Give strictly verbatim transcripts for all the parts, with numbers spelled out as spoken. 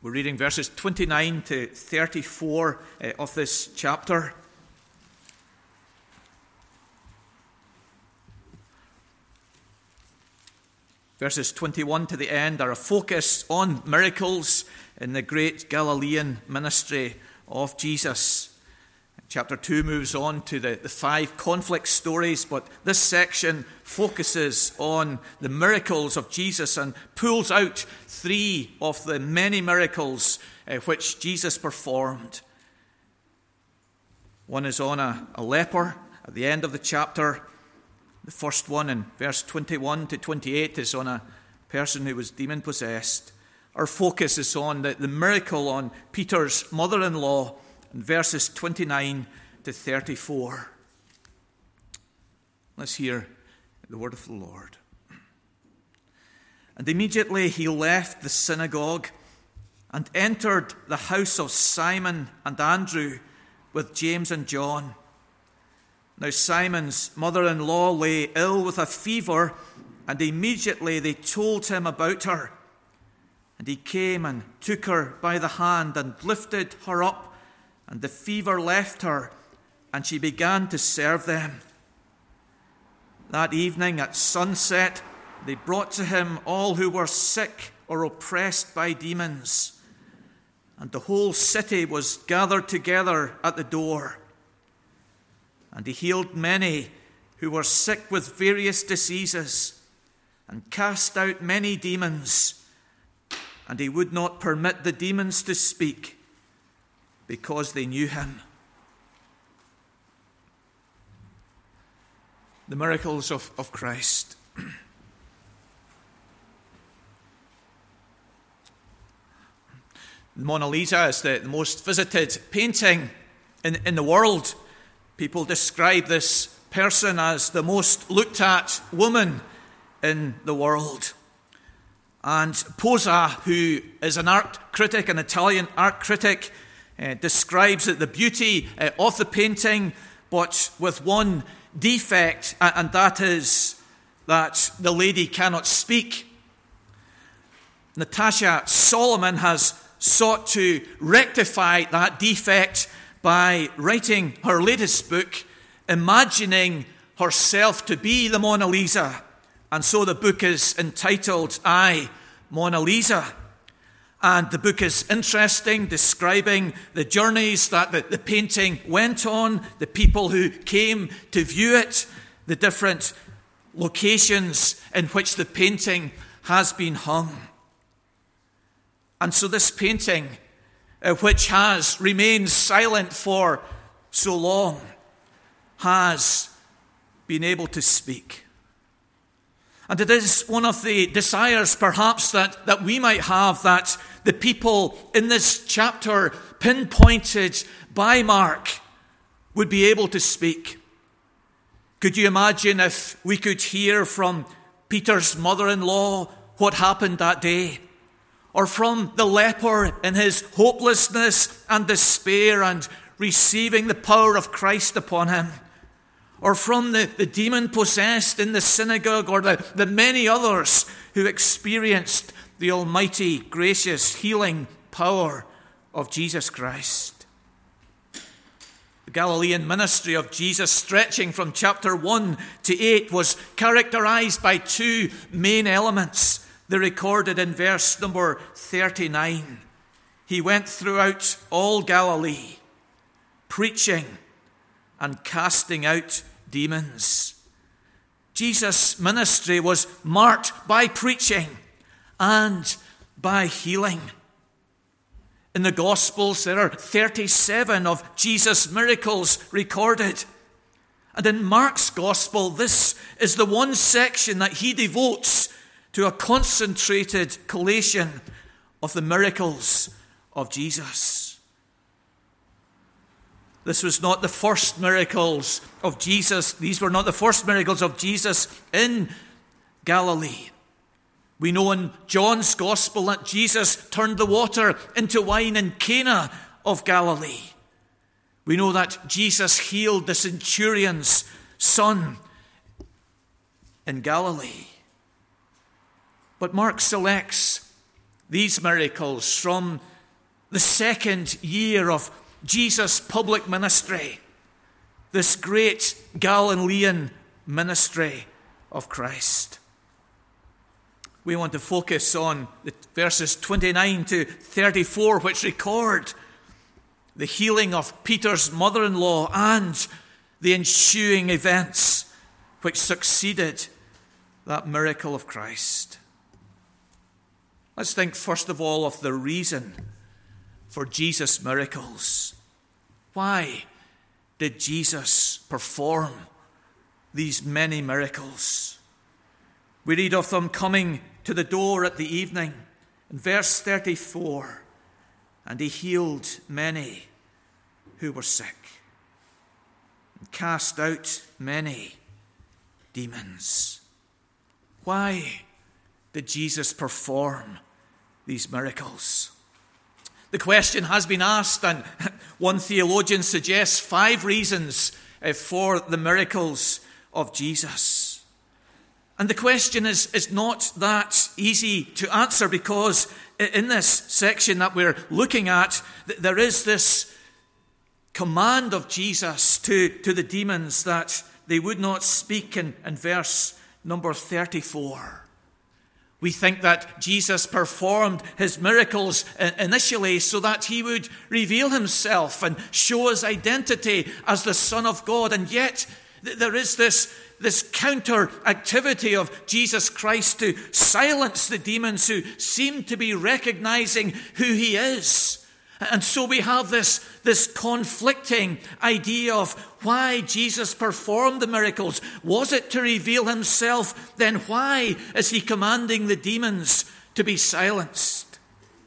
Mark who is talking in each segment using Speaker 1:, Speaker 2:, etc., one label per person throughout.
Speaker 1: We're reading verses twenty-nine to thirty-four uh, of this chapter. Verses twenty-one to the end are a focus on miracles in the great Galilean ministry of Jesus. Chapter two moves on to the, the five conflict stories, but this section focuses on the miracles of Jesus and pulls out three of the many miracles uh, which Jesus performed. One is on a, a leper at the end of the chapter. The first one in verse twenty-one to twenty-eight is on a person who was demon-possessed. Our focus is on the, the miracle on Peter's mother-in-law in verses twenty-nine to thirty-four. Let's hear the word of the Lord. And immediately he left the synagogue and entered the house of Simon and Andrew with James and John. Now Simon's mother-in-law lay ill with a fever, and immediately they told him about her. And he came and took her by the hand and lifted her up, and the fever left her, and she began to serve them. That evening at sunset, they brought to him all who were sick or oppressed by demons, and the whole city was gathered together at the door. And he healed many who were sick with various diseases, and cast out many demons, and he would not permit the demons to speak, because they knew him. The miracles of, of Christ. The Mona Lisa is the, the most visited painting in, in the world. People describe this person as the most looked at woman in the world. And Posa, who is an art critic, an Italian art critic, uh, describes it, the beauty uh, of the painting, but with one defect, and that is that the lady cannot speak. Natasha Solomon has sought to rectify that defect by writing her latest book, imagining herself to be the Mona Lisa. And so the book is entitled, I, Mona Lisa. And the book is interesting, describing the journeys that the, the painting went on, the people who came to view it, the different locations in which the painting has been hung. And so this painting, uh, which has remained silent for so long, has been able to speak. And it is one of the desires, perhaps, that, that we might have, that the people in this chapter, pinpointed by Mark, would be able to speak. Could you imagine if we could hear from Peter's mother-in-law what happened that day? Or from the leper in his hopelessness and despair and receiving the power of Christ upon him? Or from the, the demon-possessed in the synagogue, or the, the many others who experienced the almighty, gracious, healing power of Jesus Christ. The Galilean ministry of Jesus, stretching from chapter one to eight, was characterized by two main elements. They're recorded in verse number thirty-nine. He went throughout all Galilee, preaching and casting out demons. Jesus' ministry was marked by preaching and by healing. In the Gospels, there are thirty-seven of Jesus' miracles recorded. And in Mark's Gospel, this is the one section that he devotes to a concentrated collation of the miracles of Jesus. This was not the first miracles of Jesus. These were not the first miracles of Jesus in Galilee. We know in John's Gospel that Jesus turned the water into wine in Cana of Galilee. We know that Jesus healed the centurion's son in Galilee. But Mark selects these miracles from the second year of Jesus' public ministry, this great Galilean ministry of Christ. We want to focus on the verses twenty-nine to thirty-four, which record the healing of Peter's mother-in-law and the ensuing events which succeeded that miracle of Christ. Let's think first of all of the reason for Jesus' miracles. Why did Jesus perform these many miracles? We read of them coming to the door at the evening in verse thirty-four, and he healed many who were sick and cast out many demons. Why did Jesus perform these miracles? The question has been asked, and one theologian suggests five reasons for the miracles of Jesus. And the question is, is not that easy to answer, because in this section that we're looking at, there is this command of Jesus to, to the demons that they would not speak in, in verse number thirty-four. We think that Jesus performed his miracles initially so that he would reveal himself and show his identity as the Son of God. And yet there is this, this counter activity of Jesus Christ to silence the demons who seem to be recognizing who he is. And so we have this, this conflicting idea of why Jesus performed the miracles. Was it to reveal himself? Then why is he commanding the demons to be silenced?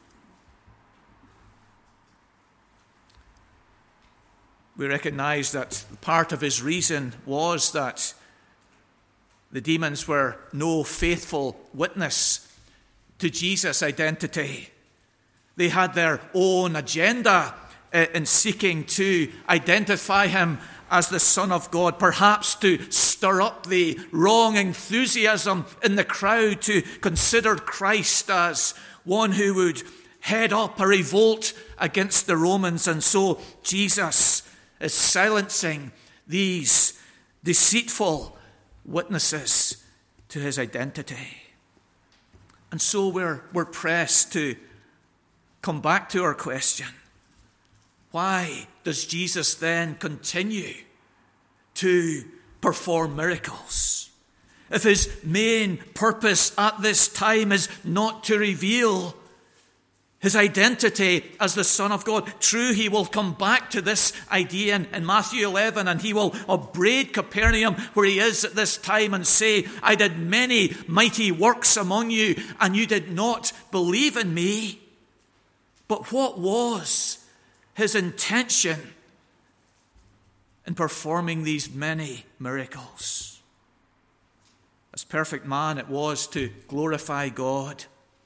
Speaker 1: We recognize that part of his reason was that the demons were no faithful witness to Jesus' identity. They had their own agenda in seeking to identify him as the Son of God, perhaps to stir up the wrong enthusiasm in the crowd to consider Christ as one who would head up a revolt against the Romans. And so Jesus is silencing these deceitful witnesses to his identity. And so we're, we're pressed to come back to our question. Why does Jesus then continue to perform miracles? If his main purpose at this time is not to reveal his identity as the Son of God. True, he will come back to this idea in, in Matthew eleven, and he will upbraid Capernaum where he is at this time and say, I did many mighty works among you, and you did not believe in me. But what was his intention in performing these many miracles? As perfect man, it was to glorify God.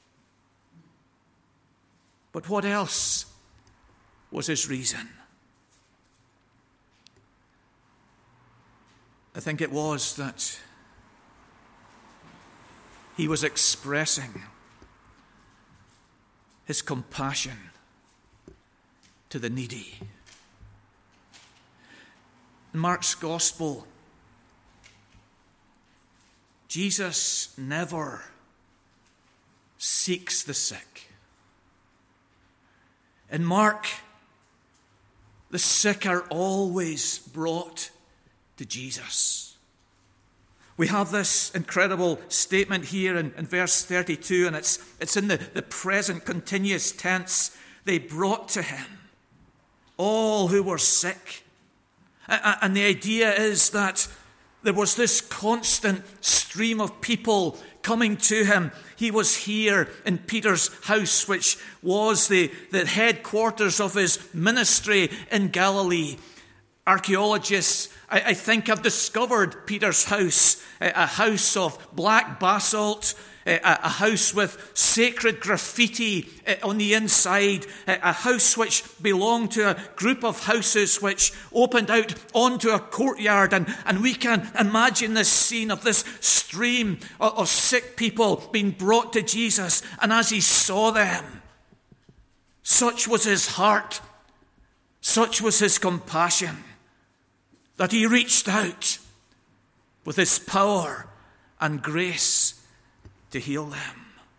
Speaker 1: But what else was his reason? I think it was that he was expressing his compassion to the needy. In Mark's Gospel, Jesus never seeks the sick. In Mark, the sick are always brought to Jesus. We have this incredible statement here in, in verse thirty-two, and it's, it's in the, the present continuous tense. They brought to him all who were sick. And the idea is that there was this constant stream of people coming to him. He was here in Peter's house, which was the, the headquarters of his ministry in Galilee. Archaeologists, I, I think, have discovered Peter's house, a, a house of black basalt, a, a house with sacred graffiti on the inside, a, a house which belonged to a group of houses which opened out onto a courtyard. And, and we can imagine this scene of this stream of, of sick people being brought to Jesus. And as he saw them, Such was his heart, such was his compassion, that he reached out with his power and grace to heal them.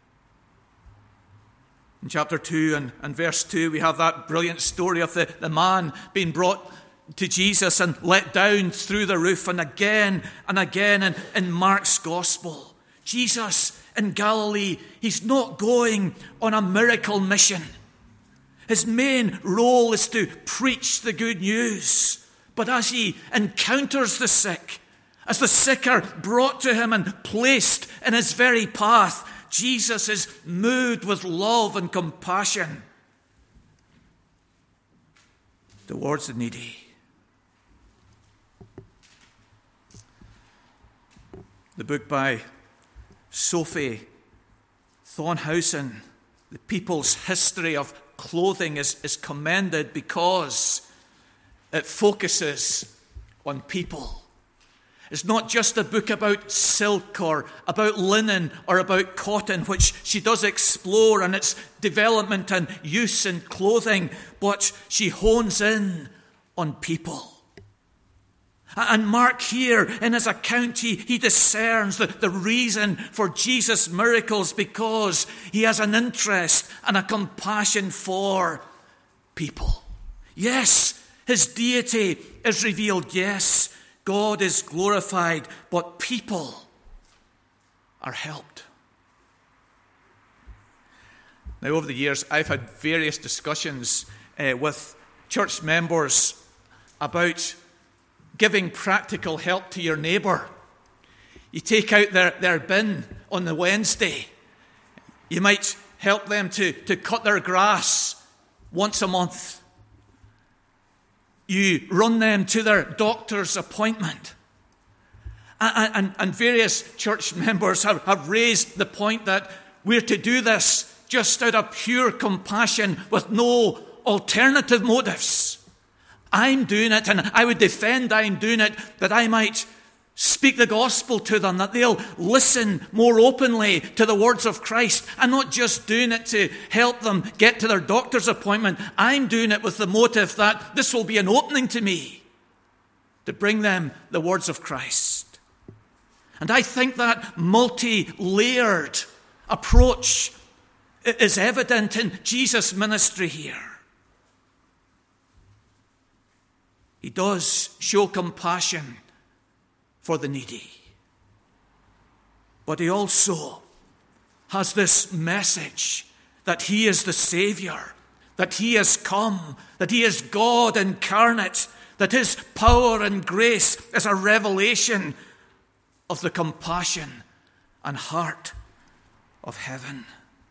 Speaker 1: In chapter two and, and verse two, we have that brilliant story of the, the man being brought to Jesus and let down through the roof, and again and again in, in Mark's gospel. Jesus in Galilee, he's not going on a miracle mission. His main role is to preach the good news. But as he encounters the sick, as the sick are brought to him and placed in his very path, Jesus is moved with love and compassion towards the needy. The book by Sophie Thornhausen, The People's History of Clothing, is, is commended because it focuses on people. It's not just a book about silk or about linen or about cotton, which she does explore and its development and use in clothing, but she hones in on people. And Mark here, in his account, he, he discerns the, the reason for Jesus' miracles because he has an interest and a compassion for people. Yes, his deity is revealed. Yes, God is glorified, but people are helped. Now, over the years, I've had various discussions uh, with church members about giving practical help to your neighbour. You take out their, their bin on the Wednesday. You might help them to, to cut their grass once a month. You run them to their doctor's appointment. And, and, and various church members have, have raised the point that we're to do this just out of pure compassion with no alternative motives. I'm doing it, and I would defend I'm doing it, that I might speak the gospel to them, that they'll listen more openly to the words of Christ. I'm not just doing it to help them get to their doctor's appointment. I'm doing it with the motive that this will be an opening to me to bring them the words of Christ. And I think that multi-layered approach is evident in Jesus' ministry here. He does show compassion for the needy. But he also has this message that he is the Savior, that he has come, that he is God incarnate, that his power and grace is a revelation of the compassion and heart of heaven.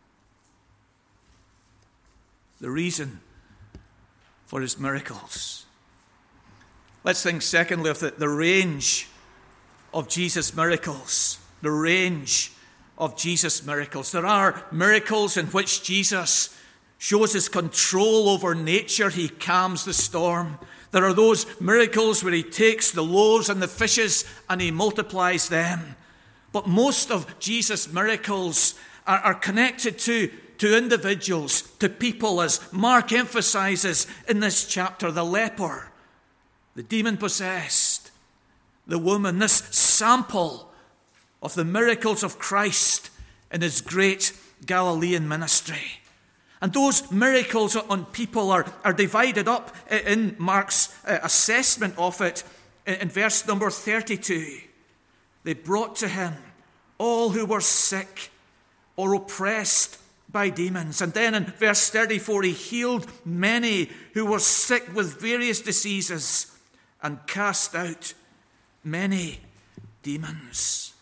Speaker 1: The reason for his miracles. Let's think secondly of the, the range of Jesus' miracles. The range of Jesus' miracles. There are miracles in which Jesus shows his control over nature. He calms the storm. There are those miracles where he takes the loaves and the fishes and he multiplies them. But most of Jesus' miracles are, are connected to, to individuals, to people, as Mark emphasizes in this chapter. The leper, the demon-possessed, the woman, this sample of the miracles of Christ in his great Galilean ministry. And those miracles on people are, are divided up in Mark's assessment of it in verse number thirty-two. They brought to him all who were sick or oppressed by demons. And then in verse thirty-four, he healed many who were sick with various diseases and cast out many demons.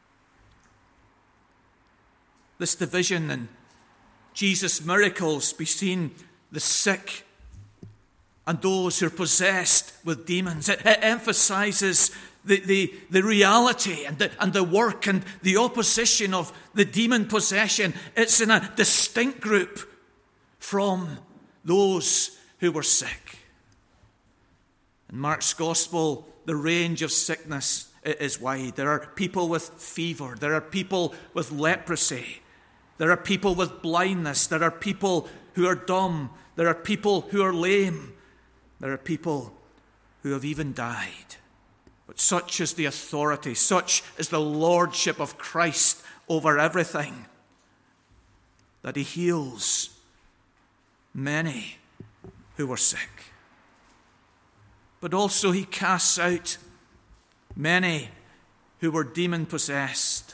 Speaker 1: This division in Jesus' miracles between the sick and those who are possessed with demons, it, it emphasizes the, the, the reality and the, and the work and the opposition of the demon possession. It's in a distinct group from those who were sick. In Mark's gospel, the range of sickness is wide. There are people with fever. There are people with leprosy. There are people with blindness. There are people who are dumb. There are people who are lame. There are people who have even died. But such is the authority, such is the lordship of Christ over everything, that he heals many who were sick. But also he casts out many who were demon-possessed.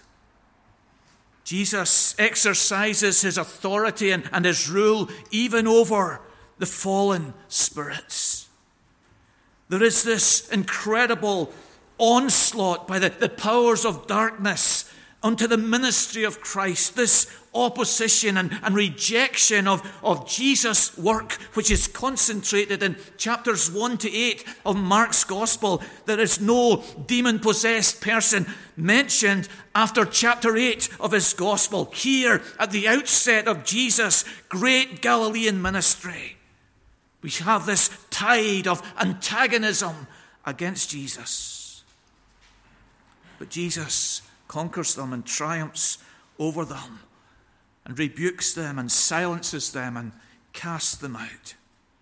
Speaker 1: Jesus exercises his authority and, and his rule even over the fallen spirits. There is this incredible onslaught by the, the powers of darkness unto the ministry of Christ, this opposition and, and rejection of, of Jesus' work, which is concentrated in chapters one to eight of Mark's Gospel. There is no demon-possessed person mentioned after chapter eight of his Gospel. Here, at the outset of Jesus' great Galilean ministry, we have this tide of antagonism against Jesus. But Jesus conquers them and triumphs over them and rebukes them and silences them and casts them out.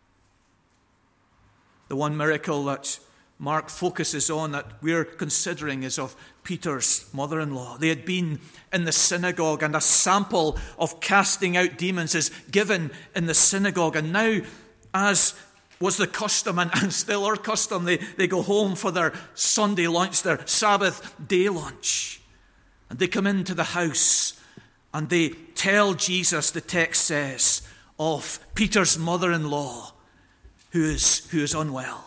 Speaker 1: The one miracle that Mark focuses on that we're considering is of Peter's mother-in-law. They had been in the synagogue, and a sample of casting out demons is given in the synagogue. And now, as was the custom, and, and still our custom, they, they go home for their Sunday lunch, their Sabbath day lunch. And they come into the house and they tell Jesus, the text says, of Peter's mother-in-law who is, who is unwell.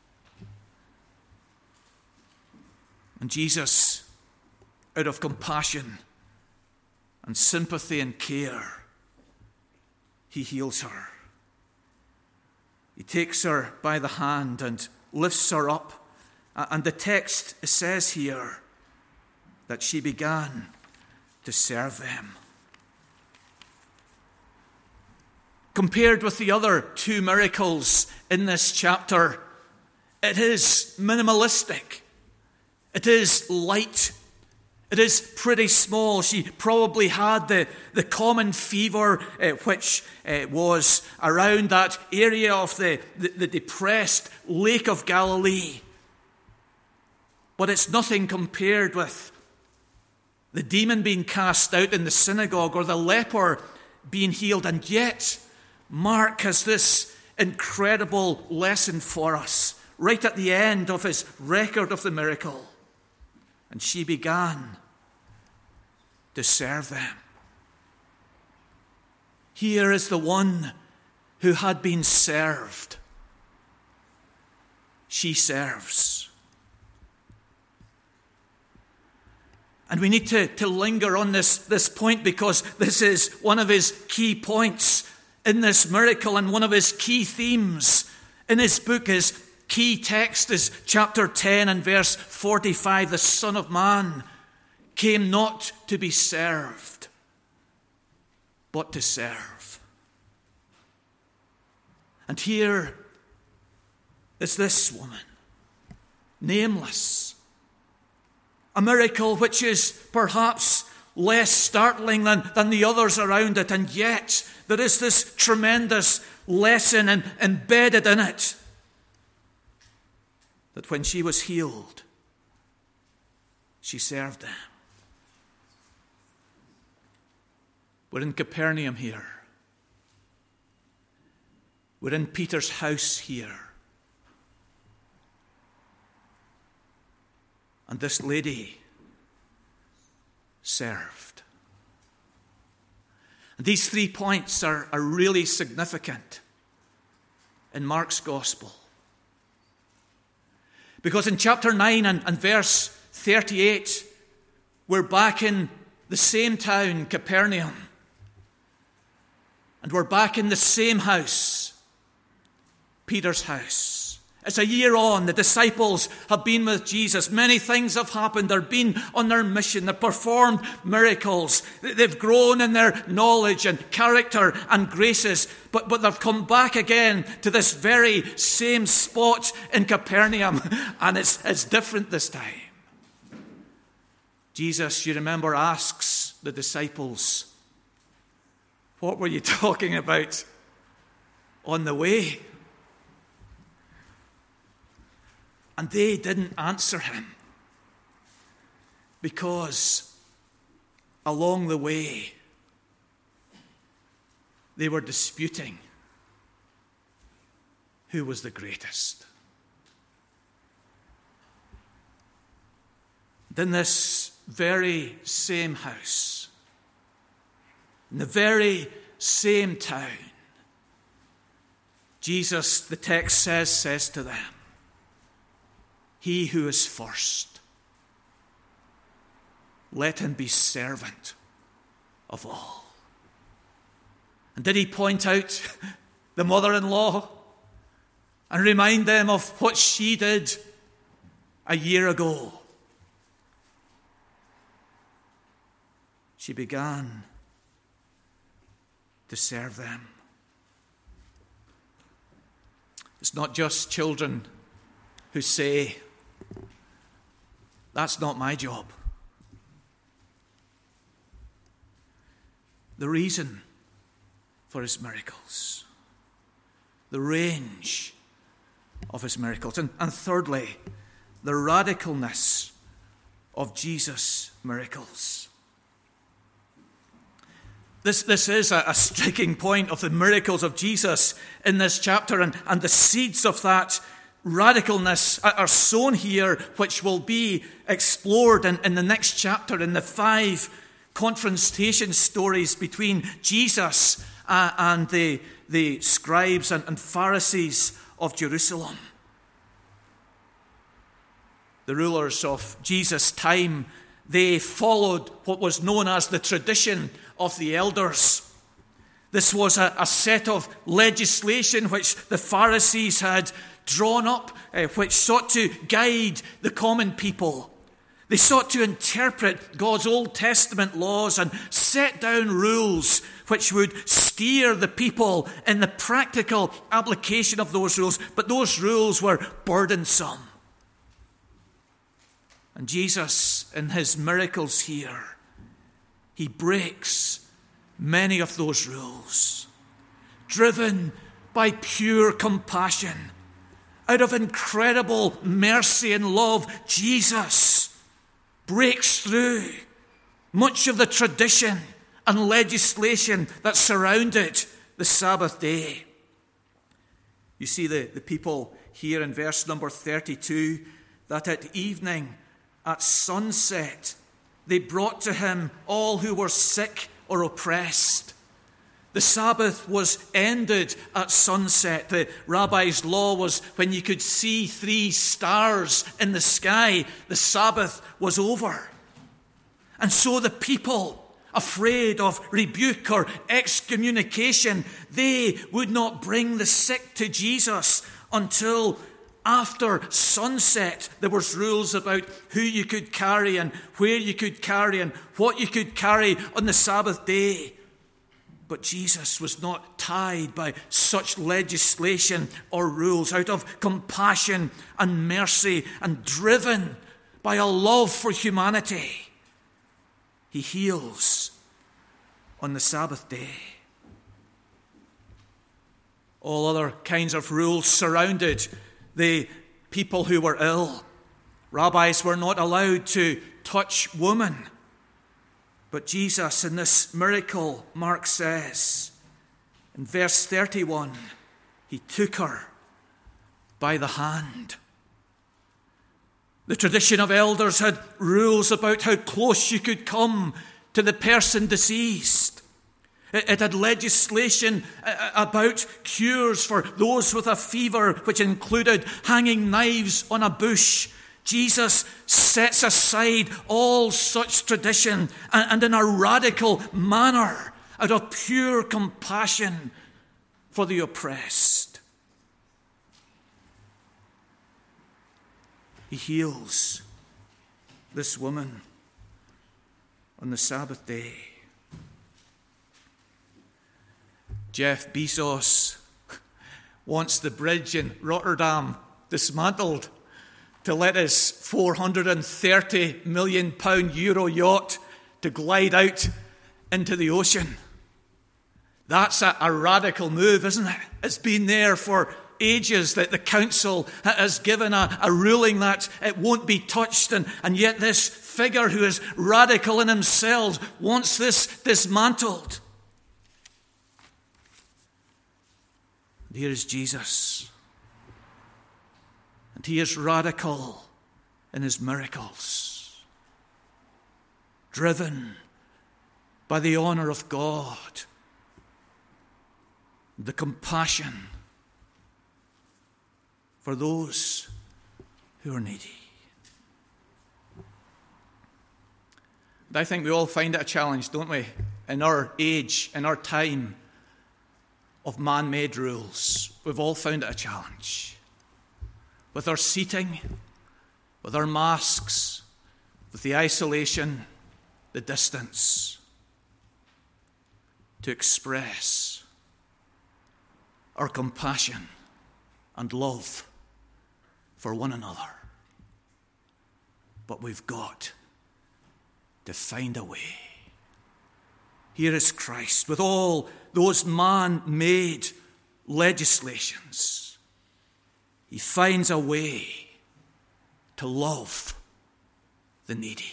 Speaker 1: And Jesus, out of compassion and sympathy and care, he heals her. He takes her by the hand and lifts her up. And the text says here that she began to serve them. Compared with the other two miracles in this chapter, it is minimalistic. It is light. It is pretty small. She probably had the, the common fever, uh, which uh, was around that area of the, the, the depressed Lake of Galilee. But it's nothing compared with the demon being cast out in the synagogue or the leper being healed. And yet, Mark has this incredible lesson for us right at the end of his record of the miracle. And she began to serve them. Here is the one who had been served. She serves. And we need to, to linger on this, this point, because this is one of his key points in this miracle and one of his key themes in his book. His key text is chapter ten and verse forty-five. The Son of Man came not to be served, but to serve. And here is this woman, nameless. A miracle which is perhaps less startling than, than the others around it, and yet there is this tremendous lesson in, embedded in it. That when she was healed, she served them. We're in Capernaum here. We're in Peter's house here. And this lady served. And these three points are, are really significant in Mark's Gospel. Because in chapter nine and, and verse thirty-eight, we're back in the same town, Capernaum. And we're back in the same house, Peter's house. It's a year on. The disciples have been with Jesus. Many things have happened. They've been on their mission. They've performed miracles. They've grown in their knowledge and character and graces. But, but they've come back again to this very same spot in Capernaum. And it's, it's different this time. Jesus, you remember, asks the disciples, "What were you talking about on the way. And they didn't answer him because along the way they were disputing who was the greatest. And in this very same house, in the very same town, Jesus, the text says, says to them, "He who is first, let him be servant of all." And did he point out the mother-in-law and remind them of what she did a year ago? She began to serve them. It's not just children who say, "That's not my job." The reason for his miracles, the range of his miracles, and, and thirdly, the radicalness of Jesus' miracles. This, this is a, a striking point of the miracles of Jesus in this chapter, and, and the seeds of that radicalness are sown here, which will be explored in, in the next chapter in the five confrontation stories between Jesus uh, and the, the scribes and, and Pharisees of Jerusalem. The rulers of Jesus' time, they followed what was known as the tradition of the elders. This was a, a set of legislation which the Pharisees had drawn up, uh, which sought to guide the common people. They sought to interpret God's Old Testament laws and set down rules which would steer the people in the practical application of those rules. But those rules were burdensome. And Jesus, in his miracles here, he breaks many of those rules, driven by pure compassion. Out of incredible mercy and love, Jesus breaks through much of the tradition and legislation that surrounded the Sabbath day. You see the, the people here in verse number thirty-two, that at evening, at sunset, they brought to him all who were sick or oppressed. The Sabbath was ended at sunset. The rabbi's law was when you could see three stars in the sky, the Sabbath was over. And so the people, afraid of rebuke or excommunication, they would not bring the sick to Jesus until after sunset. There was rules about who you could carry and where you could carry and what you could carry on the Sabbath day. But Jesus was not tied by such legislation or rules. Out of compassion and mercy and driven by a love for humanity, he heals on the Sabbath day. All other kinds of rules surrounded the people who were ill. Rabbis were not allowed to touch women. But Jesus, in this miracle, Mark says, in verse thirty-one, he took her by the hand. The tradition of elders had rules about how close you could come to the person deceased. It had legislation about cures for those with a fever, which included hanging knives on a bush. Jesus sets aside all such tradition and in a radical manner, out of pure compassion for the oppressed, he heals this woman on the Sabbath day. Jeff Bezos wants the bridge in Rotterdam dismantled to let his four hundred thirty million pound euro yacht to glide out into the ocean. That's a, a radical move, isn't it? It's been there for ages that the council has given a, a ruling that it won't be touched, and, and yet this figure who is radical in himself wants this dismantled. And here is Jesus, and he is radical in his miracles, driven by the honor of God, the compassion for those who are needy. And I think we all find it a challenge, don't we, in our age, in our time of man-made rules. We've all found it a challenge. With our seating, with our masks, with the isolation, the distance, to express our compassion and love for one another. But we've got to find a way. Here is Christ with all those man-made legislations. He finds a way to love the needy.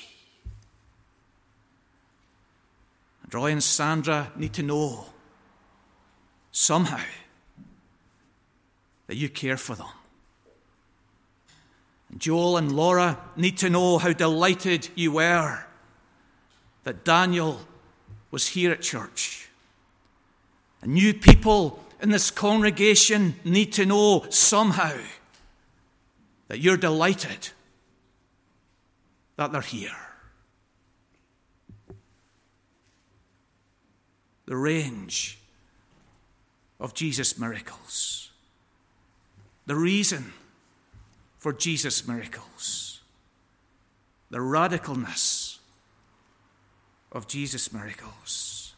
Speaker 1: And Roy and Sandra need to know somehow that you care for them. And Joel and Laura need to know how delighted you were that Daniel was here at church. And new people in this congregation need to know somehow that you're delighted that they're here. The range of Jesus' miracles. The reason for Jesus' miracles. The radicalness of Jesus' miracles.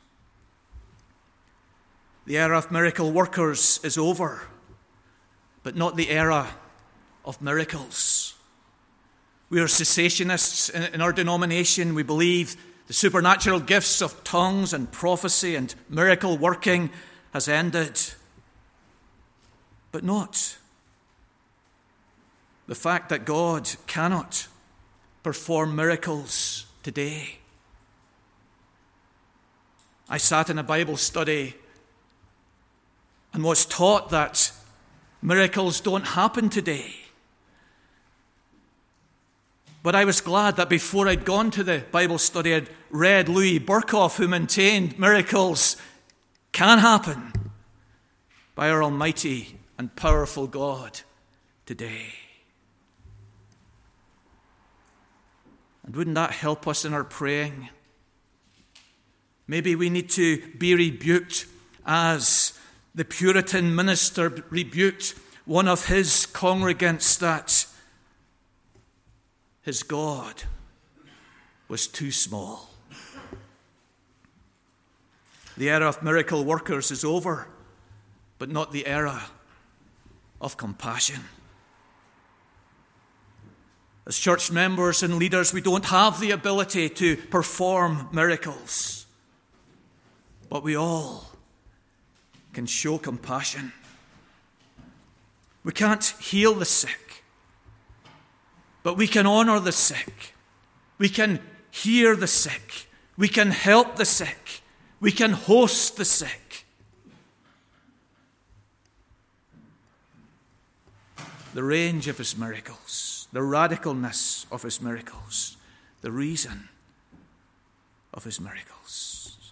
Speaker 1: The era of miracle workers is over, but not the era of miracles. We are cessationists in, in our denomination. We believe the supernatural gifts of tongues and prophecy and miracle working has ended, but not the fact that God cannot perform miracles today. I sat in a Bible study and was taught that miracles don't happen today. But I was glad that before I'd gone to the Bible study, I'd read Louis Burkhoff, who maintained miracles can happen by our almighty and powerful God today. And wouldn't that help us in our praying? Maybe we need to be rebuked as the Puritan minister rebuked one of his congregants that his God was too small. The era of miracle workers is over, but not the era of compassion. As church members and leaders, we don't have the ability to perform miracles, but we all can show compassion. We can't heal the sick, but we can honor the sick. We can hear the sick. We can help the sick. We can host the sick. The range of his miracles, the radicalness of his miracles, the reason of his miracles.